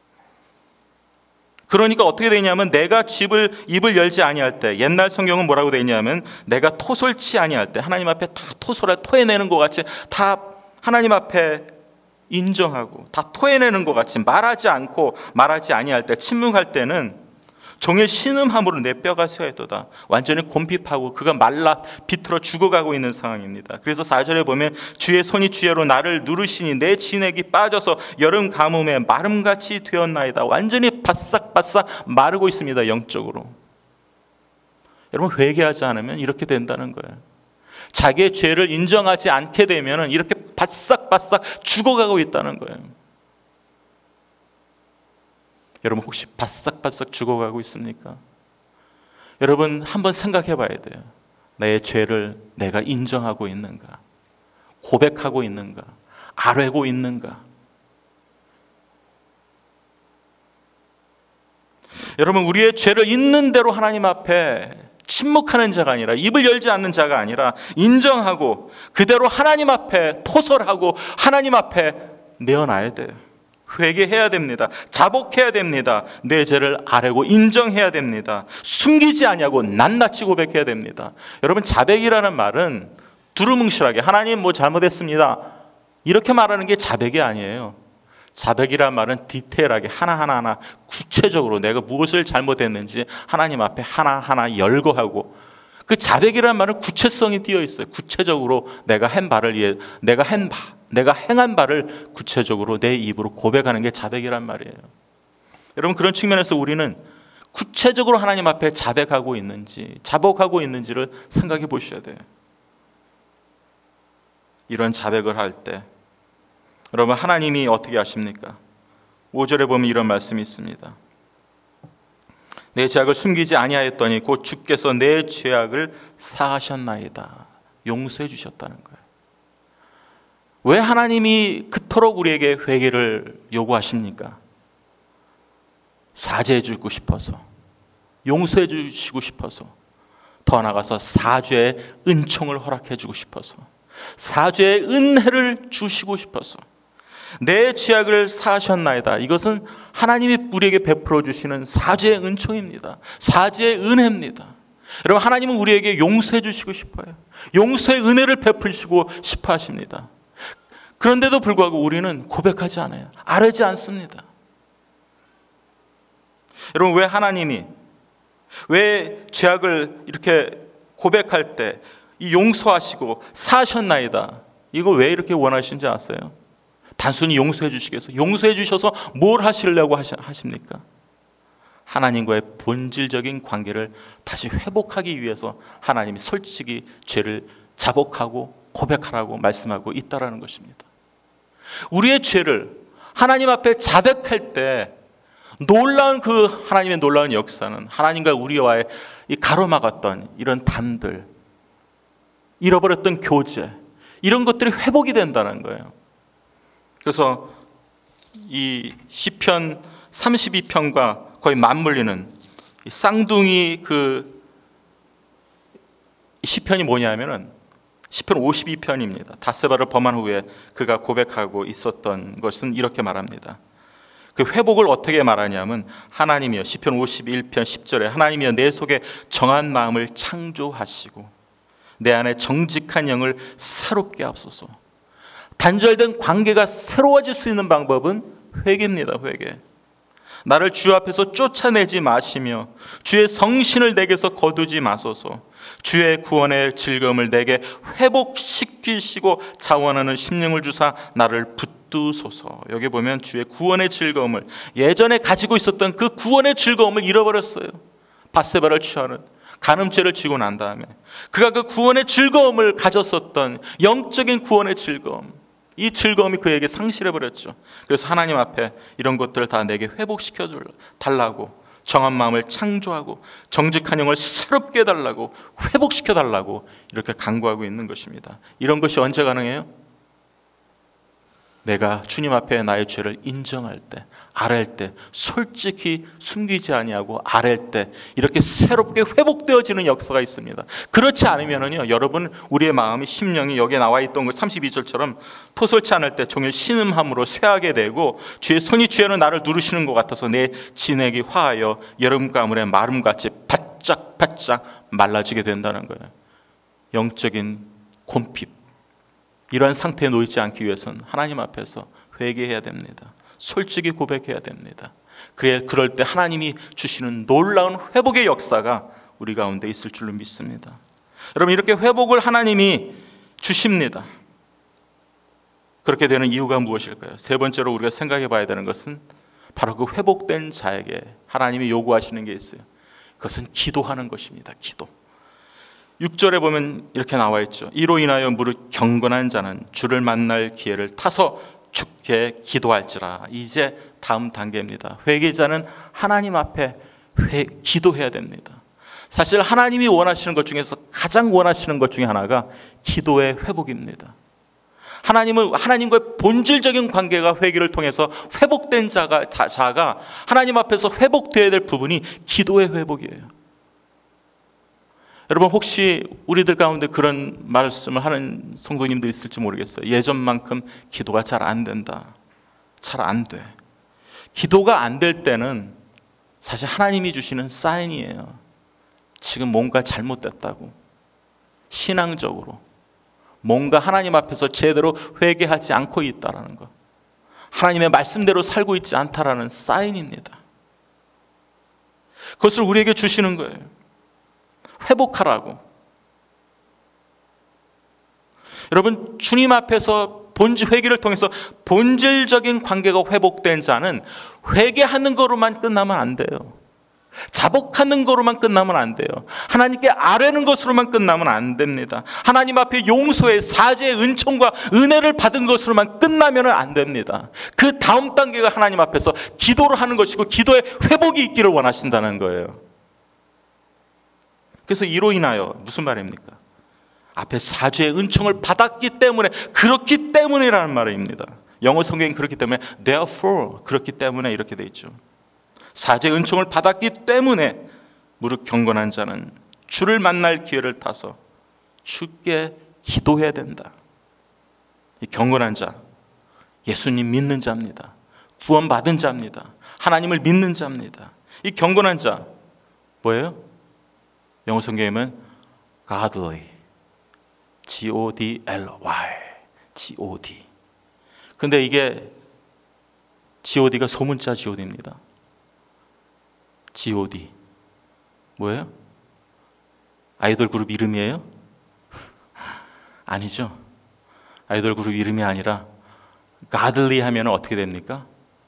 그러니까 어떻게 되냐면 내가 입을 열지 아니할 때, 옛날 성경은 뭐라고 되어 있냐면 내가 토설치 아니할 때, 하나님 앞에 다 토해내는 것 같이 다 하나님 앞에 인정하고 다 토해내는 것 같이 말하지 아니할 때, 침묵할 때는 종일 신음함으로 내 뼈가 쇠하였도다. 완전히 곤핍하고 그가 말라 비틀어 죽어가고 있는 상황입니다. 그래서 4절에 보면 주의 손이 주야로 나를 누르시니 내 진액이 빠져서 여름 가뭄에 마름같이 되었나이다. 완전히 바싹바싹 마르고 있습니다, 영적으로. 여러분, 회개하지 않으면 이렇게 된다는 거예요. 자기의 죄를 인정하지 않게 되면 이렇게 바싹바싹 죽어가고 있다는 거예요. 여러분, 혹시 바싹바싹 죽어가고 있습니까? 여러분, 한번 생각해 봐야 돼요. 나의 죄를 내가 인정하고 있는가? 고백하고 있는가? 아뢰고 있는가? 여러분, 우리의 죄를 있는 대로 하나님 앞에 침묵하는 자가 아니라, 입을 열지 않는 자가 아니라 인정하고 그대로 하나님 앞에 토설하고 하나님 앞에 내어놔야 돼요. 회개해야 됩니다. 자복해야 됩니다. 내 죄를 아뢰고 인정해야 됩니다. 숨기지 아니하고 낱낱이 고백해야 됩니다. 여러분, 자백이라는 말은 두루뭉실하게 하나님 뭐 잘못했습니다 이렇게 말하는 게 자백이 아니에요. 자백이란 말은 디테일하게 하나하나 구체적으로 내가 무엇을 잘못했는지 하나님 앞에 하나하나 열거하고, 그 자백이란 말은 구체성이 띄어 있어요. 구체적으로 내가 행한 바를 구체적으로 내 입으로 고백하는 게 자백이란 말이에요. 여러분, 그런 측면에서 우리는 구체적으로 하나님 앞에 자백하고 있는지, 자복하고 있는지를 생각해 보셔야 돼요. 이런 자백을 할 때 여러분, 하나님이 어떻게 하십니까? 5절에 보면 이런 말씀이 있습니다. 내 죄악을 숨기지 아니하였더니 곧 주께서 내 죄악을 사하셨나이다. 용서해 주셨다는 거예요. 왜 하나님이 그토록 우리에게 회개를 요구하십니까? 사죄해 주고 싶어서, 용서해 주시고 싶어서, 더 나아가서 사죄의 은총을 허락해 주고 싶어서, 사죄의 은혜를 주시고 싶어서 내 죄악을 사하셨나이다. 이것은 하나님이 우리에게 베풀어 주시는 사죄의 은총입니다. 사죄의 은혜입니다. 여러분, 하나님은 우리에게 용서해 주시고 싶어요. 용서의 은혜를 베풀시고 싶어 하십니다. 그런데도 불구하고 우리는 고백하지 않아요. 아뢰지 않습니다. 여러분, 왜 하나님이 왜 죄악을 이렇게 고백할 때 이 용서하시고 사하셨나이다, 이걸 왜 이렇게 원하시는지 아세요? 단순히 용서해 주시겠어요? 용서해 주셔서 뭘 하시려고 하십니까? 하나님과의 본질적인 관계를 다시 회복하기 위해서 하나님이 솔직히 죄를 자복하고 고백하라고 말씀하고 있다라는 것입니다. 우리의 죄를 하나님 앞에 자백할 때 놀라운 그 하나님의 놀라운 역사는, 하나님과 우리와의 이 가로막았던 이런 담들, 잃어버렸던 교제, 이런 것들이 회복이 된다는 거예요. 그래서 이 시편 32편과 거의 맞물리는 이 쌍둥이 그 시편이 뭐냐면은 시편 52편입니다. 닷세바를 범한 후에 그가 고백하고 있었던 것은 이렇게 말합니다. 그 회복을 어떻게 말하냐면, 하나님이여, 시편 51편 10절에 하나님이여 내 속에 정한 마음을 창조하시고 내 안에 정직한 영을 새롭게 하소서. 단절된 관계가 새로워질 수 있는 방법은 회개입니다. 회개. 나를 주 앞에서 쫓아내지 마시며 주의 성신을 내게서 거두지 마소서. 주의 구원의 즐거움을 내게 회복시키시고 자원하는 심령을 주사 나를 붙드소서. 여기 보면 주의 구원의 즐거움을, 예전에 가지고 있었던 그 구원의 즐거움을 잃어버렸어요. 밧세바를 취하는 간음죄를 지고 난 다음에 그가 그 구원의 즐거움을 가졌었던 영적인 구원의 즐거움, 이 즐거움이 그에게 상실해버렸죠. 그래서 하나님 앞에 이런 것들을 다 내게 회복시켜 달라고, 정한 마음을 창조하고 정직한 영을 새롭게 해달라고, 회복시켜 달라고 이렇게 간구하고 있는 것입니다. 이런 것이 언제 가능해요? 내가 주님 앞에 나의 죄를 인정할 때, 아뢰할 때, 솔직히 숨기지 아니하고 아뢰할 때 이렇게 새롭게 회복되어지는 역사가 있습니다. 그렇지 않으면요, 여러분, 우리의 마음이, 심령이 여기에 나와 있던 것 32절처럼 토설치 않을 때 종일 신음함으로 쇠하게 되고, 주의 손이 쥐어는 나를 누르시는 것 같아서 내 진액이 화하여 여름 가물의 마름같이 바짝바짝 말라지게 된다는 거예요. 영적인 곰핍, 이러한 상태에 놓이지 않기 위해서는 하나님 앞에서 회개해야 됩니다. 솔직히 고백해야 됩니다. 그럴 때 하나님이 주시는 놀라운 회복의 역사가 우리 가운데 있을 줄로 믿습니다. 여러분, 이렇게 회복을 하나님이 주십니다. 그렇게 되는 이유가 무엇일까요? 세 번째로 우리가 생각해 봐야 되는 것은 바로 그 회복된 자에게 하나님이 요구하시는 게 있어요. 그것은 기도하는 것입니다. 기도. 6절에 보면 이렇게 나와 있죠. 이로 인하여 무릇 경건한 자는 주를 만날 기회를 타서 주께 기도할지라. 이제 다음 단계입니다. 회개자는 하나님 앞에 기도해야 됩니다. 사실 하나님이 원하시는 것 중에서 가장 원하시는 것 중에 하나가 기도의 회복입니다. 하나님과의 본질적인 관계가 회개를 통해서 회복된 자가 하나님 앞에서 회복되어야 될 부분이 기도의 회복이에요. 여러분, 혹시 우리들 가운데 그런 말씀을 하는 성도님들 있을지 모르겠어요. 예전만큼 기도가 잘 안 된다. 잘 안 돼. 기도가 안 될 때는 사실 하나님이 주시는 사인이에요. 지금 뭔가 잘못됐다고. 신앙적으로 뭔가 하나님 앞에서 제대로 회개하지 않고 있다는 것, 하나님의 말씀대로 살고 있지 않다라는 사인입니다. 그것을 우리에게 주시는 거예요. 회복하라고. 여러분, 주님 앞에서 회개를 통해서 본질적인 관계가 회복된 자는 회개하는 거로만 끝나면 안 돼요. 자복하는 거로만 끝나면 안 돼요. 하나님께 아뢰는 것으로만 끝나면 안 됩니다. 하나님 앞에 용서의 사죄의 은총과 은혜를 받은 것으로만 끝나면 안 됩니다. 그 다음 단계가 하나님 앞에서 기도를 하는 것이고 기도의 회복이 있기를 원하신다는 거예요. 그래서 이로 인하여 무슨 말입니까? 앞에 사죄의 은총을 받았기 때문에, 그렇기 때문이라는 말입니다. 영어 성경은 그렇기 때문에, therefore, 그렇기 때문에 이렇게 돼 있죠. 사죄의 은총을 받았기 때문에 무릇 경건한 자는 주를 만날 기회를 타서 주께 기도해야 된다. 이 경건한 자, 예수님 믿는 자입니다. 구원받은 자입니다. 하나님을 믿는 자입니다. 이 경건한 자 뭐예요? 영어 성경에는 godly, G-O-D-L-Y, G-O-D. 근데 이게 G-O-D가 소문자 G-O-D입니다. G-O-D 뭐예요? 아이돌 그룹 이름이에요? 아니죠. 아이돌 그룹 이름이 아니라 godly 하면 어떻게 됩니까?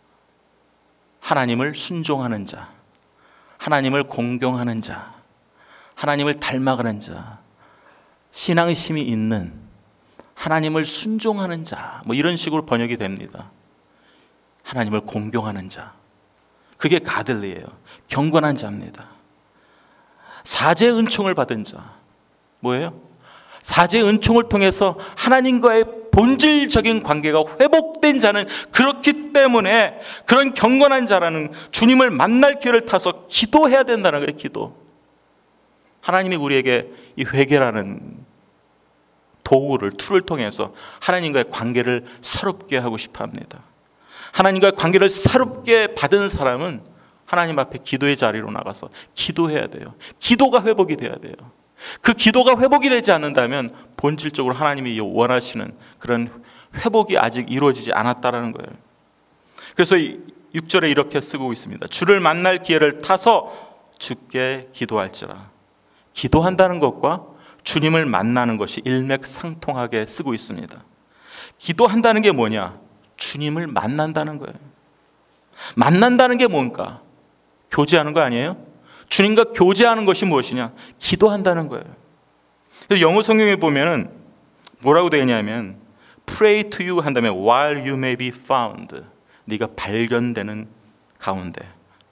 하나님을 순종하는 자, 하나님을 공경하는 자, 하나님을 닮아가는 자, 신앙심이 있는, 하나님을 순종하는 자, 뭐 이런 식으로 번역이 됩니다. 하나님을 공경하는 자, 그게 가들리예요. 경건한 자입니다. 사죄의 은총을 받은 자 뭐예요? 사죄의 은총을 통해서 하나님과의 본질적인 관계가 회복된 자는 그렇기 때문에 그런 경건한 자라는 주님을 만날 기회를 타서 기도해야 된다는 거예요. 기도. 하나님이 우리에게 이 회개라는 도구를, 툴을 통해서 하나님과의 관계를 새롭게 하고 싶어 합니다. 하나님과의 관계를 새롭게 받은 사람은 하나님 앞에 기도의 자리로 나가서 기도해야 돼요. 기도가 회복이 돼야 돼요. 그 기도가 회복이 되지 않는다면 본질적으로 하나님이 원하시는 그런 회복이 아직 이루어지지 않았다는 거예요. 그래서 6절에 이렇게 쓰고 있습니다. 주를 만날 기회를 타서 주께 기도할지라. 기도한다는 것과 주님을 만나는 것이 일맥상통하게 쓰고 있습니다. 기도한다는 게 뭐냐? 주님을 만난다는 거예요. 만난다는 게 뭔가? 교제하는 거 아니에요? 주님과 교제하는 것이 무엇이냐? 기도한다는 거예요. 그래서 영어 성경에 보면은 뭐라고 되어 있냐면 pray to you 한 다음에 while you may be found, 네가 발견되는 가운데.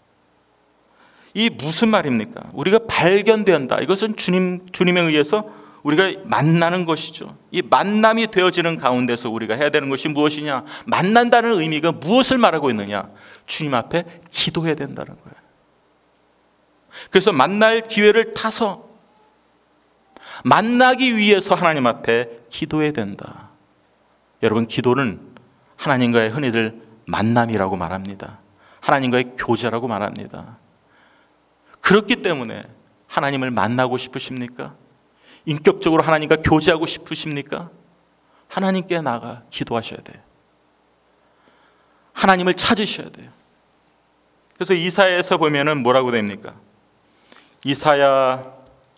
이 무슨 말입니까? 우리가 발견된다. 이것은 주님에 의해서 우리가 만나는 것이죠. 이 만남이 되어지는 가운데서 우리가 해야 되는 것이 무엇이냐? 만난다는 의미가 무엇을 말하고 있느냐? 주님 앞에 기도해야 된다는 거예요. 그래서 만날 기회를 타서 만나기 위해서 하나님 앞에 기도해야 된다. 여러분, 기도는 하나님과의 흔히들 만남이라고 말합니다. 하나님과의 교제라고 말합니다. 그렇기 때문에 하나님을 만나고 싶으십니까? 인격적으로 하나님과 교제하고 싶으십니까? 하나님께 나가 기도하셔야 돼요. 하나님을 찾으셔야 돼요. 그래서 이사야에서 보면은 뭐라고 됩니까? 이사야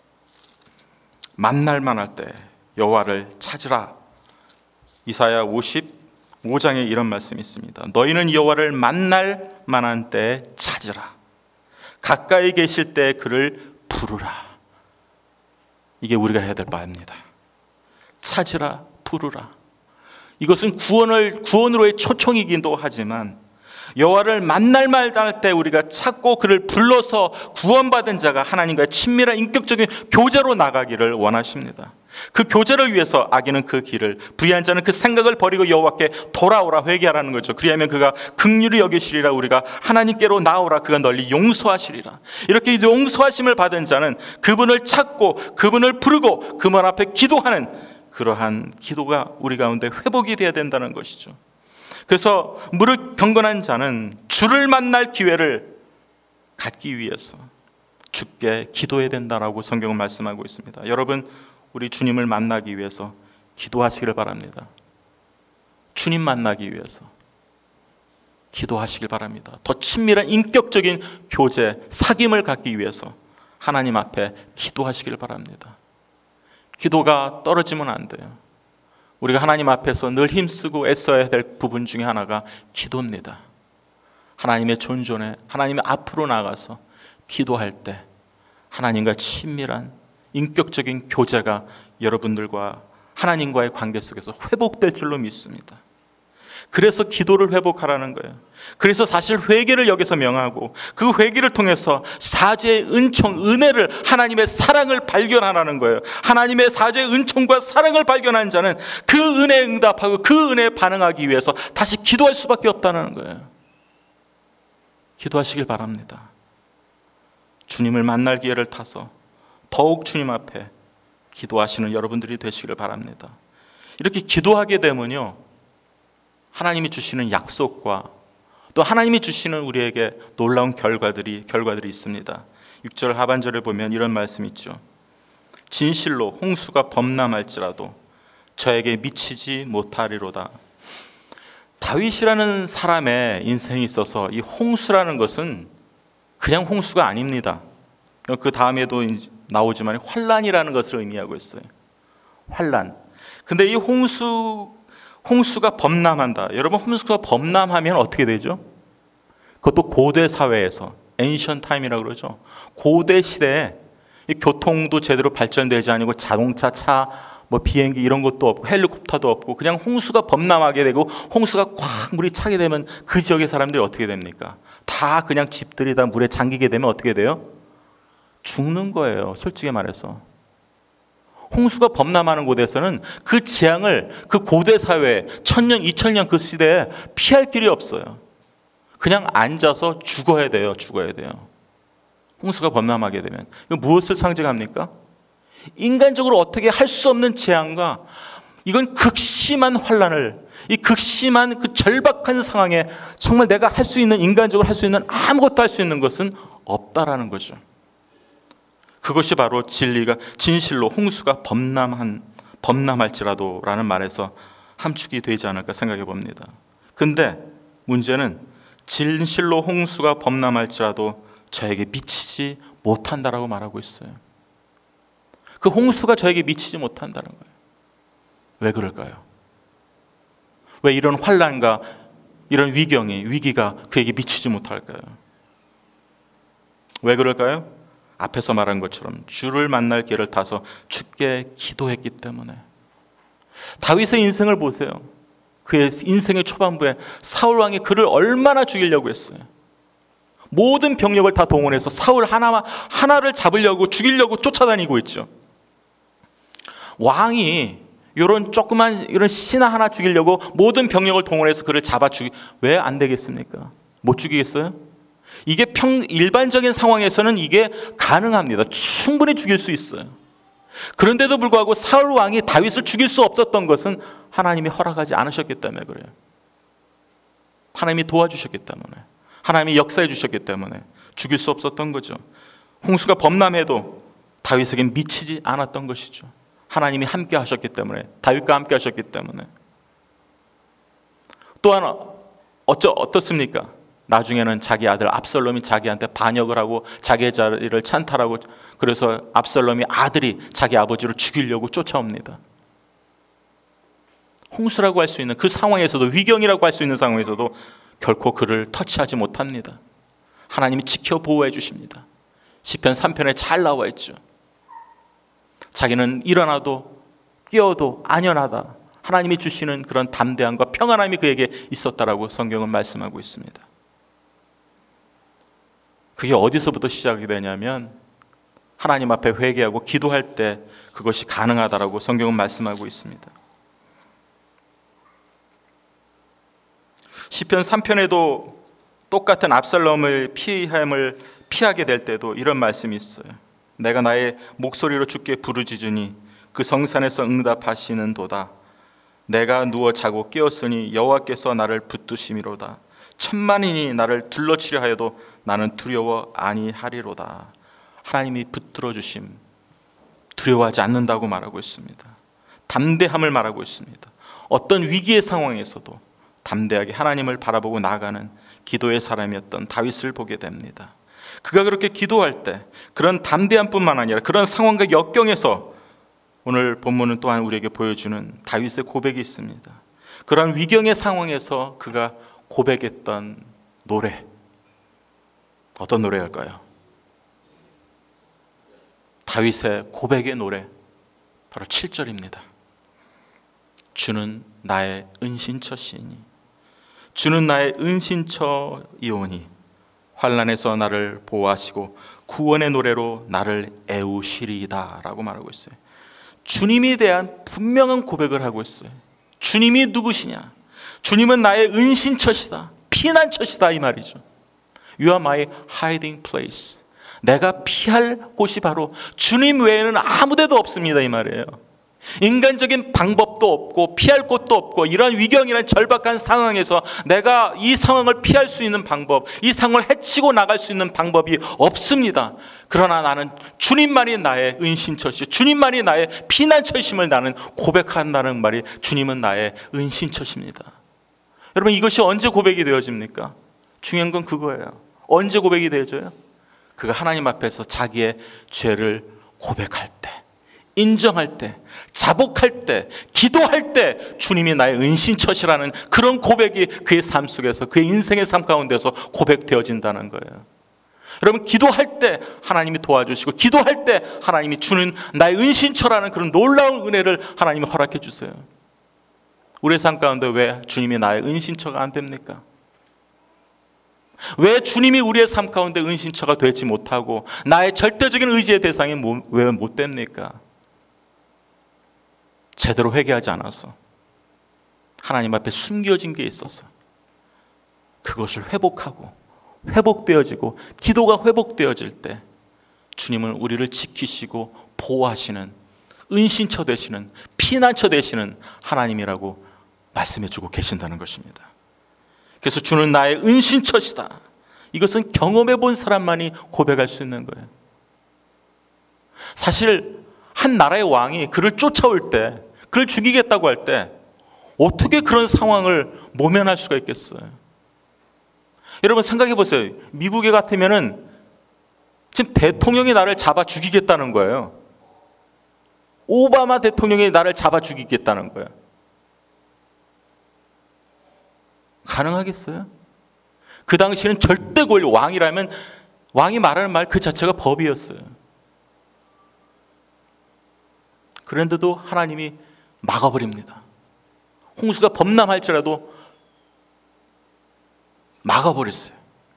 만날 만할 때 여호와를 찾으라. 이사야 55장에 이런 말씀이 있습니다. 너희는 여호와를 만날 만한 때 찾으라. 가까이 계실 때 그를 부르라. 이게 우리가 해야 될 바입니다. 찾으라, 부르라. 이것은 구원으로의 초청이기도 하지만 여호와를 만날 만할 때 우리가 찾고 그를 불러서 구원받은 자가 하나님과의 친밀한 인격적인 교제로 나가기를 원하십니다. 그 교제를 위해서 악인은 그 길을, 불의한 자는 그 생각을 버리고 여호와께 돌아오라, 회개하라는 거죠. 그리하면 그가 긍휼히 여기시리라. 우리가 하나님께로 나오라, 그가 널리 용서하시리라. 이렇게 용서하심을 받은 자는 그분을 찾고 그분을 부르고 그분 앞에 기도하는 그러한 기도가 우리 가운데 회복이 되어야 된다는 것이죠. 그래서 무릇 경건한 자는 주를 만날 기회를 갖기 위해서 주께 기도해야 된다라고 성경은 말씀하고 있습니다. 여러분, 우리 주님을 만나기 위해서 기도하시길 바랍니다. 주님 만나기 위해서 기도하시길 바랍니다. 더 친밀한 인격적인 교제, 사귐을 갖기 위해서 하나님 앞에 기도하시길 바랍니다. 기도가 떨어지면 안 돼요. 우리가 하나님 앞에서 늘 힘쓰고 애써야 될 부분 중에 하나가 기도입니다. 하나님의 존존에, 하나님의 앞으로 나가서 기도할 때 하나님과 친밀한 인격적인 교제가 여러분들과 하나님과의 관계 속에서 회복될 줄로 믿습니다. 그래서 기도를 회복하라는 거예요. 그래서 사실 회개를 여기서 명하고 그 회개를 통해서 사죄의 은총, 은혜를, 하나님의 사랑을 발견하라는 거예요. 하나님의 사죄의 은총과 사랑을 발견한 자는 그 은혜에 응답하고 그 은혜에 반응하기 위해서 다시 기도할 수밖에 없다는 거예요. 기도하시길 바랍니다. 주님을 만날 기회를 타서 더욱 주님 앞에 기도하시는 여러분들이 되시기를 바랍니다. 이렇게 기도하게 되면요, 하나님이 주시는 약속과 또 하나님이 주시는 우리에게 놀라운 결과들이 있습니다. 6절 하반절을 보면 이런 말씀이 있죠. 진실로 홍수가 범람할지라도 저에게 미치지 못하리로다. 다윗이라는 사람의 인생에 있어서 이 홍수라는 것은 그냥 홍수가 아닙니다. 그 다음에도 나오지만 환란이라는 것을 의미하고 있어요. 환란. 근데 이 홍수가 범람한다. 여러분, 홍수가 범람하면 어떻게 되죠? 그것도 고대 사회에서, Ancient Time이라고 그러죠. 고대 시대에 이 교통도 제대로 발전되지 않고 자동차, 차, 비행기 이런 것도 없고 헬리콥터도 없고 그냥 홍수가 범람하게 되고 홍수가 꽉 물이 차게 되면 그 지역의 사람들이 어떻게 됩니까? 다 그냥 집들이 다 물에 잠기게 되면 어떻게 돼요? 죽는 거예요. 솔직히 말해서. 홍수가 범람하는 곳에서는 그 재앙을 그 고대 사회 1000년, 2000년 그 시대에 피할 길이 없어요. 그냥 앉아서 죽어야 돼요. 홍수가 범람하게 되면. 이거 무엇을 상징합니까? 인간적으로 어떻게 할 수 없는 재앙과 이건 극심한 환란을, 이 극심한 그 절박한 상황에 정말 내가 할 수 있는, 인간적으로 할 수 있는 아무것도 할 수 있는 것은 없다라는 거죠. 그것이 바로 진실로 홍수가 범람할지라도 라는 말에서 함축이 되지 않을까 생각해 봅니다. 근데 문제는 진실로 홍수가 범람할지라도 저에게 미치지 못한다라고 말하고 있어요. 그 홍수가 저에게 미치지 못한다는 거예요. 왜 그럴까요? 왜 이런 환란과 이런 위기가 그에게 미치지 못할까요? 왜 그럴까요? 앞에서 말한 것처럼 주를 만날 길을 타서 주께 기도했기 때문에. 다윗의 인생을 보세요. 그의 인생의 초반부에 사울 왕이 그를 얼마나 죽이려고 했어요. 모든 병력을 다 동원해서 사울 하나를 잡으려고, 죽이려고 쫓아다니고 있죠. 왕이 이런 조그만 이런 신하 하나 죽이려고 모든 병력을 동원해서 그를 왜 안 되겠습니까? 못 죽이겠어요? 이게 일반적인 상황에서는 이게 가능합니다. 충분히 죽일 수 있어요. 그런데도 불구하고 사울 왕이 다윗을 죽일 수 없었던 것은 하나님이 허락하지 않으셨기 때문에 그래요. 하나님이 도와주셨기 때문에, 하나님이 역사해 주셨기 때문에 죽일 수 없었던 거죠. 홍수가 범람해도 다윗에겐 미치지 않았던 것이죠. 하나님이 함께 하셨기 때문에, 다윗과 함께 하셨기 때문에. 또 하나 어떻습니까? 나중에는 자기 아들 압살롬이 자기한테 반역을 하고 자기의 자리를 찬탈하고, 그래서 압살롬이 아들이 자기 아버지를 죽이려고 쫓아옵니다. 홍수라고 할 수 있는 그 상황에서도, 위경이라고 할 수 있는 상황에서도 결코 그를 터치하지 못합니다. 하나님이 지켜 보호해 주십니다. 시편 3편에 잘 나와 있죠. 자기는 일어나도 뛰어도 안연하다. 하나님이 주시는 그런 담대함과 평안함이 그에게 있었다라고 성경은 말씀하고 있습니다. 그게 어디서부터 시작이 되냐면 하나님 앞에 회개하고 기도할 때 그것이 가능하다라고 성경은 말씀하고 있습니다. 시편 3편에도 똑같은 압살롬을 피하게 될 때도 이런 말씀이 있어요. 내가 나의 목소리로 주께 부르짖으니 그 성산에서 응답하시는도다. 내가 누워 자고 깨었으니 여호와께서 나를 붙드심이로다. 천만인이 나를 둘러치려 하여도 나는 두려워 아니하리로다. 하나님이 붙들어 주심, 두려워하지 않는다고 말하고 있습니다. 담대함을 말하고 있습니다. 어떤 위기의 상황에서도 담대하게 하나님을 바라보고 나아가는 기도의 사람이었던 다윗을 보게 됩니다. 그가 그렇게 기도할 때 그런 담대함뿐만 아니라 그런 상황과 역경에서 오늘 본문은 또한 우리에게 보여주는 다윗의 고백이 있습니다. 그런 위경의 상황에서 그가 고백했던 노래, 어떤 노래일까요? 다윗의 고백의 노래, 바로 7절입니다. 주는 나의 은신처시니, 주는 나의 은신처이오니 환난에서 나를 보호하시고 구원의 노래로 나를 애우시리이다 라고 말하고 있어요. 주님에 대한 분명한 고백을 하고 있어요. 주님이 누구시냐? 주님은 나의 은신처시다, 피난처시다, 이 말이죠. You are my hiding place. 내가 피할 곳이 바로 주님 외에는 아무데도 없습니다, 이 말이에요. 인간적인 방법도 없고 피할 곳도 없고 이런 위경이란 절박한 상황에서 내가 이 상황을 피할 수 있는 방법, 이 상황을 헤치고 나갈 수 있는 방법이 없습니다. 그러나 나는 주님만이 나의 은신처시, 주님만이 나의 피난처심을 나는 고백한다는 말이, 주님은 나의 은신처십니다. 여러분, 이것이 언제 고백이 되어집니까? 중요한 건 그거예요. 언제 고백이 되어져요? 그가 하나님 앞에서 자기의 죄를 고백할 때, 인정할 때, 자복할 때, 기도할 때 주님이 나의 은신처시라는 그런 고백이 그의 삶 속에서, 그의 인생의 삶 가운데서 고백되어진다는 거예요. 여러분, 기도할 때 하나님이 도와주시고, 기도할 때 하나님이 주는 나의 은신처라는 그런 놀라운 은혜를 하나님이 허락해 주세요. 우리의 삶 가운데 왜 주님이 나의 은신처가 안 됩니까? 왜 주님이 우리의 삶 가운데 은신처가 되지 못하고 나의 절대적인 의지의 대상이 왜 못 됩니까? 제대로 회개하지 않아서, 하나님 앞에 숨겨진 게 있어서 그것을 회복하고 회복되어지고 기도가 회복되어질 때 주님은 우리를 지키시고 보호하시는 은신처 되시는, 피난처 되시는 하나님이라고 말씀해주고 계신다는 것입니다. 그래서 주는 나의 은신처시다, 이것은 경험해 본 사람만이 고백할 수 있는 거예요. 사실 한 나라의 왕이 그를 쫓아올 때, 그를 죽이겠다고 할 때 어떻게 그런 상황을 모면할 수가 있겠어요? 여러분 생각해 보세요. 미국에 같으면은 지금 대통령이 나를 잡아 죽이겠다는 거예요. 오바마 대통령이 나를 잡아 죽이겠다는 거예요. 가능하겠어요? 그 당시에는 절대 권리, 왕이라면 왕이 말하는 말 그 자체가 법이었어요. 그런데도 하나님이 막아버립니다. 홍수가 범람할지라도 막아버렸어요.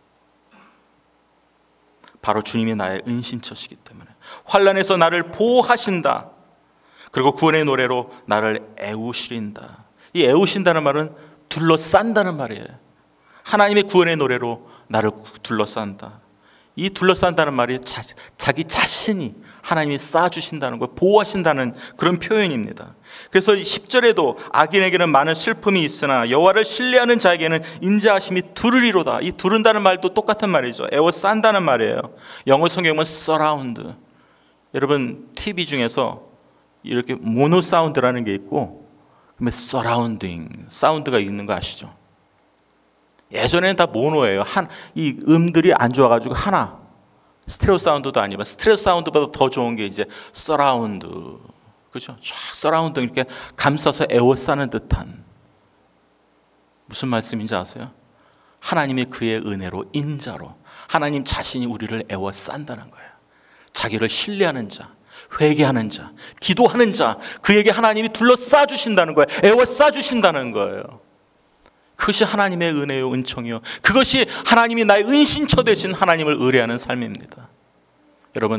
바로 주님이 나의 은신처시기 때문에 환난에서 나를 보호하신다. 그리고 구원의 노래로 나를 애우시린다. 이 애우신다는 말은 둘러싼다는 말이에요. 하나님의 구원의 노래로 나를 둘러싼다. 이 둘러싼다는 말이 자기 자신이 하나님이 쌓아주신다는 걸, 보호하신다는 그런 표현입니다. 그래서 10절에도 악인에게는 많은 슬픔이 있으나 여호와를 신뢰하는 자에게는 인자하심이 두르리로다. 이 두른다는 말도 똑같은 말이죠. 에워싼다는 말이에요. 영어 성경은 surround. 여러분 TV 중에서 이렇게 모노 사운드라는 게 있고 그다음에 surrounding 사운드가 있는 거 아시죠? 예전에는 다 모노예요. 이 음들이 안 좋아가지고 하나, 스테레오 사운드도 아니고 스테레오 사운드보다 더 좋은 게 이제 서라운드, 그렇죠? 쫙 서라운드 이렇게 감싸서 에워싸는 듯한, 무슨 말씀인지 아세요? 하나님이 그의 은혜로, 인자로 하나님 자신이 우리를 에워싼다는 거예요. 자기를 신뢰하는 자, 회개하는 자, 기도하는 자, 그에게 하나님이 둘러싸 주신다는 거예요. 에워싸 주신다는 거예요. 그것이 하나님의 은혜요, 은총이요, 그것이 하나님이 나의 은신처 되신 하나님을 의뢰하는 삶입니다. 여러분,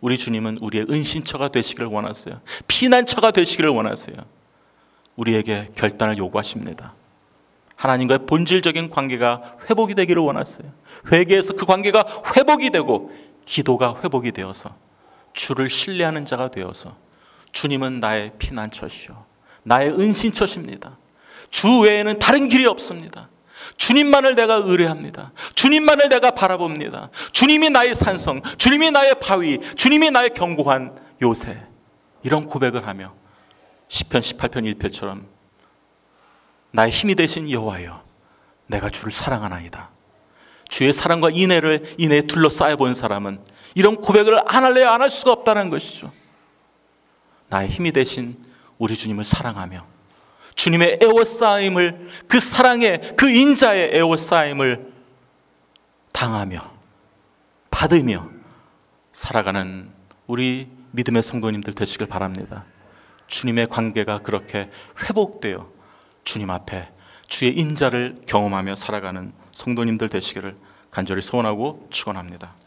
우리 주님은 우리의 은신처가 되시기를 원하세요. 피난처가 되시기를 원하세요. 우리에게 결단을 요구하십니다. 하나님과의 본질적인 관계가 회복이 되기를 원하세요. 회개해서 그 관계가 회복이 되고 기도가 회복이 되어서 주를 신뢰하는 자가 되어서 주님은 나의 피난처시오, 나의 은신처십니다. 주 외에는 다른 길이 없습니다. 주님만을 내가 의뢰합니다. 주님만을 내가 바라봅니다. 주님이 나의 산성, 주님이 나의 바위, 주님이 나의 견고한 요새. 이런 고백을 하며 시편 18편 1편처럼 나의 힘이 되신 여호와여, 내가 주를 사랑하나이다. 주의 사랑과 인애에 둘러싸여 본 사람은 이런 고백을 안 할래야 안 할 수가 없다는 것이죠. 나의 힘이 되신 우리 주님을 사랑하며 주님의 애워싸임을, 그 사랑의, 그 인자의 애워싸임을 당하며 받으며 살아가는 우리 믿음의 성도님들 되시길 바랍니다. 주님의 관계가 그렇게 회복되어 주님 앞에 주의 인자를 경험하며 살아가는 성도님들 되시기를 간절히 소원하고 축원합니다.